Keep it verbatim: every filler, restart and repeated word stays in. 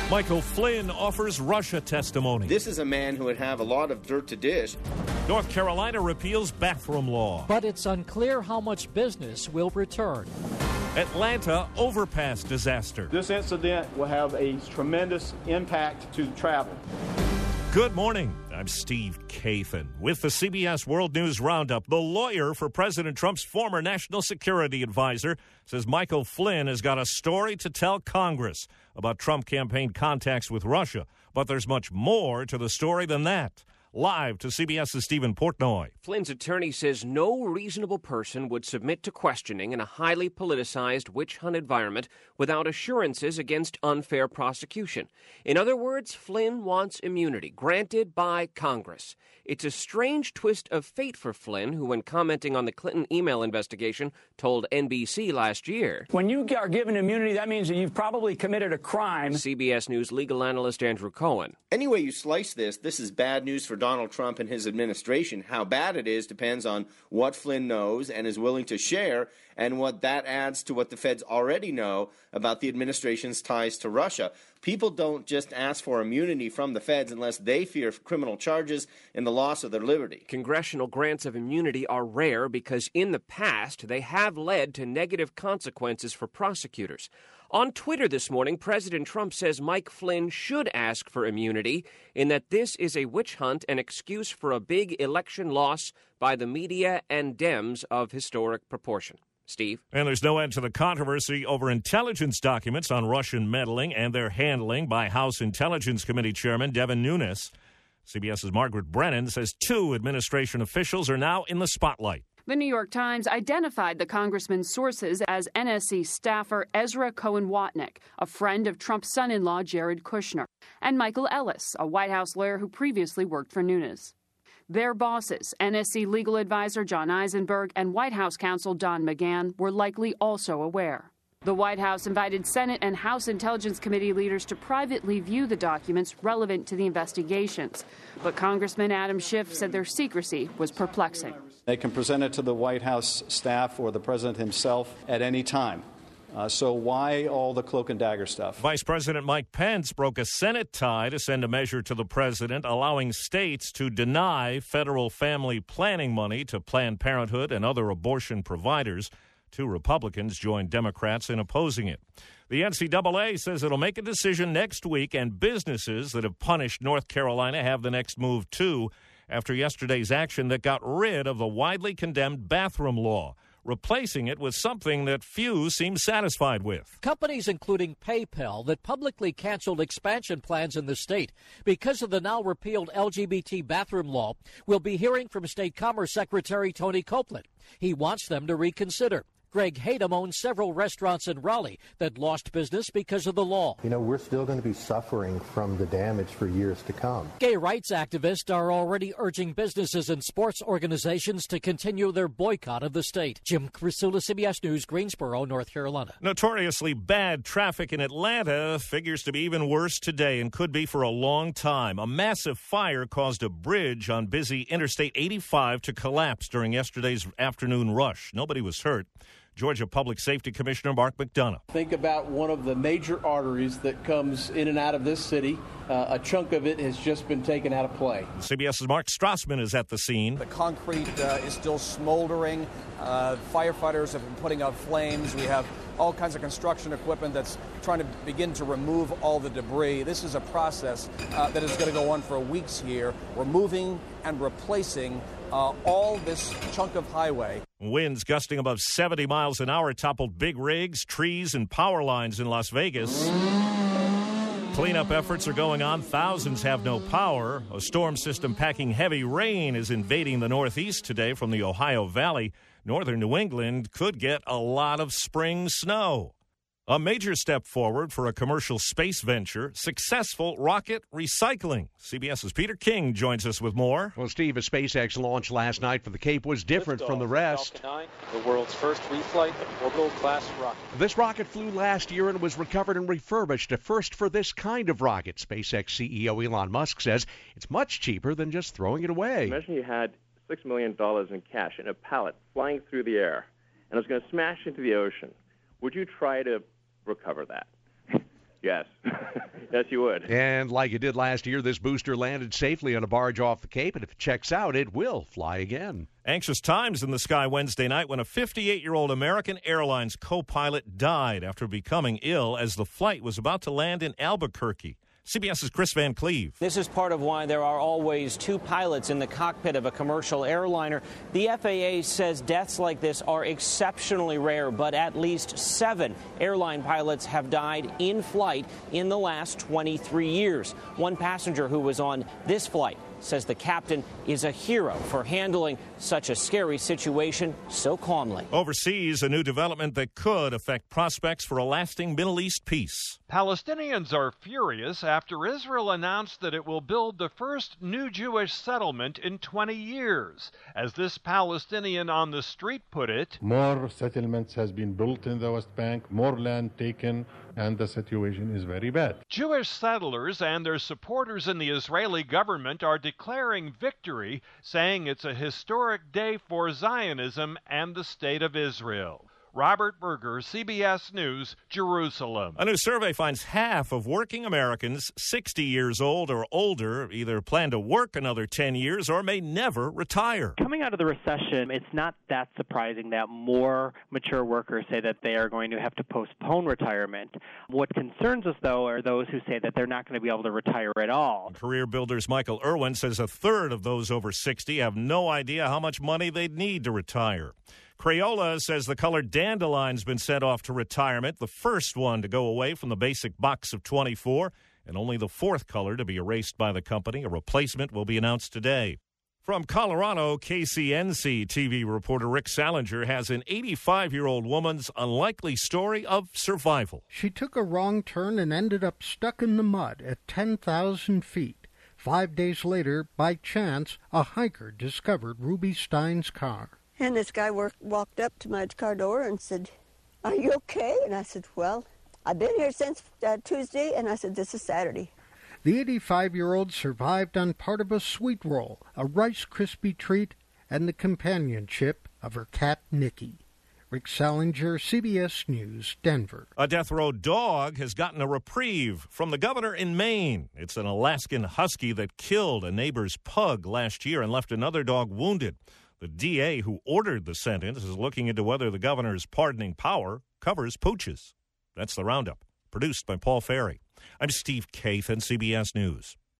Michael Flynn offers Russia testimony. This is a man who would have a lot of dirt to dish. North Carolina repeals bathroom law. But it's unclear how much business will return. Atlanta overpass disaster. This incident will have a tremendous impact to travel. Good morning. I'm Steve Kathan. With the C B S World News Roundup, the lawyer for President Trump's former national security advisor says Michael Flynn has got a story to tell Congress about Trump campaign contacts with Russia. But there's much more to the story than that. Live to CBS's Stephen Portnoy. Flynn's attorney says no reasonable person would submit to questioning in a highly politicized witch hunt environment without assurances against unfair prosecution. In other words, Flynn wants immunity granted by Congress. It's a strange twist of fate for Flynn, who, when commenting on the Clinton email investigation, told N B C last year, "When you are given immunity, that means that you've probably committed a crime." C B S News legal analyst Andrew Cohen. Any way you slice this, this is bad news for Donald Trump and his administration. How bad it is depends on what Flynn knows and is willing to share, and what that adds to what the feds already know about the administration's ties to Russia. People don't just ask for immunity from the feds unless they fear criminal charges and the loss of their liberty. Congressional grants of immunity are rare because in the past they have led to negative consequences for prosecutors. On Twitter this morning, President Trump says Mike Flynn should ask for immunity, in that this is a witch hunt and excuse for a big election loss by the media and Dems of historic proportion. Steve? And there's no end to the controversy over intelligence documents on Russian meddling and their handling by House Intelligence Committee Chairman Devin Nunes. CBS's Margaret Brennan says two administration officials are now in the spotlight. The New York Times identified the congressman's sources as N S C staffer Ezra Cohen-Watnick, a friend of Trump's son-in-law Jared Kushner, and Michael Ellis, a White House lawyer who previously worked for Nunes. Their bosses, N S C legal advisor John Eisenberg and White House counsel Don McGahn, were likely also aware. The White House invited Senate and House Intelligence Committee leaders to privately view the documents relevant to the investigations. But Congressman Adam Schiff said their secrecy was perplexing. They can present it to the White House staff or the president himself at any time. Uh, so why all the cloak and dagger stuff? Vice President Mike Pence broke a Senate tie to send a measure to the president allowing states to deny federal family planning money to Planned Parenthood and other abortion providers. Two Republicans joined Democrats in opposing it. The N C double A says it'll make a decision next week, and businesses that have punished North Carolina have the next move, too, after yesterday's action that got rid of the widely condemned bathroom law, replacing it with something that few seem satisfied with. Companies including PayPal that publicly canceled expansion plans in the state because of the now repealed L G B T bathroom law will be hearing from State Commerce Secretary Tony Copeland. He wants them to reconsider. Greg Hatem owns several restaurants in Raleigh that lost business because of the law. You know, we're still going to be suffering from the damage for years to come. Gay rights activists are already urging businesses and sports organizations to continue their boycott of the state. Jim Crisula, C B S News, Greensboro, North Carolina. Notoriously bad traffic in Atlanta figures to be even worse today and could be for a long time. A massive fire caused a bridge on busy Interstate eighty-five to collapse during yesterday's afternoon rush. Nobody was hurt. Georgia Public Safety Commissioner Mark McDonough. Think about one of the major arteries that comes in and out of this city. Uh, a chunk of it has just been taken out of play. CBS's Mark Strassman is at the scene. The concrete uh, is still smoldering. Uh, firefighters have been putting out flames. We have all kinds of construction equipment that's trying to begin to remove all the debris. This is a process uh, that is going to go on for weeks here, removing and replacing uh, all this chunk of highway. Winds gusting above seventy miles an hour toppled big rigs, trees, and power lines in Las Vegas. Cleanup efforts are going on. Thousands have no power. A storm system packing heavy rain is invading the Northeast today from the Ohio Valley. Northern New England could get a lot of spring snow. A major step forward for a commercial space venture, successful rocket recycling. CBS's Peter King joins us with more. Well, Steve, a SpaceX launch last night for the Cape was different from the rest. Falcon nine, the world's first reflight orbital-class rocket. This rocket flew last year and was recovered and refurbished, a first for this kind of rocket. SpaceX C E O Elon Musk says it's much cheaper than just throwing it away. Imagine you had six million dollars in cash in a pallet flying through the air, and it was going to smash into the ocean. Would you try to recover that? Yes. Yes, you would. And like it did last year, this booster landed safely on a barge off the Cape, and if it checks out, it will fly again. Anxious times in the sky Wednesday night when a fifty-eight-year-old American Airlines co-pilot died after becoming ill as the flight was about to land in Albuquerque. CBS's Chris Van Cleve. This is part of why there are always two pilots in the cockpit of a commercial airliner. The F A A says deaths like this are exceptionally rare, but at least seven airline pilots have died in flight in the last twenty-three years. One passenger who was on this flight says the captain is a hero for handling such a scary situation so calmly. Overseas, a new development that could affect prospects for a lasting Middle East peace. Palestinians are furious after Israel announced that it will build the first new Jewish settlement in twenty years. As this Palestinian on the street put it, more settlements has been built in the West Bank, more land taken, and the situation is very bad. Jewish settlers and their supporters in the Israeli government are declaring victory, saying it's a historic day for Zionism and the State of Israel. Robert Berger, C B S News, Jerusalem. A new survey finds half of working Americans sixty years old or older either plan to work another ten years or may never retire. Coming out of the recession, it's not that surprising that more mature workers say that they are going to have to postpone retirement. What concerns us, though, are those who say that they're not going to be able to retire at all. Career Builder's Michael Irwin says a third of those over sixty have no idea how much money they'd need to retire. Crayola says the colored dandelion's been sent off to retirement, the first one to go away from the basic box of twenty-four, and only the fourth color to be erased by the company. A replacement will be announced today. From Colorado, K C N C T V reporter Rick Salinger has an eighty-five-year-old woman's unlikely story of survival. She took a wrong turn and ended up stuck in the mud at ten thousand feet. Five days later, by chance, a hiker discovered Ruby Stein's car. And this guy worked, walked up to my car door and said, "Are you okay?" And I said, "Well, I've been here since uh, Tuesday," and I said, "This is Saturday." The eighty-five-year-old survived on part of a sweet roll, a Rice Krispie treat, and the companionship of her cat, Nikki. Rick Salinger, C B S News, Denver. A death row dog has gotten a reprieve from the governor in Maine. It's an Alaskan husky that killed a neighbor's pug last year and left another dog wounded. The D A who ordered the sentence is looking into whether the governor's pardoning power covers pooches. That's the Roundup, produced by Paul Ferry. I'm Steve Kathan, C B S News.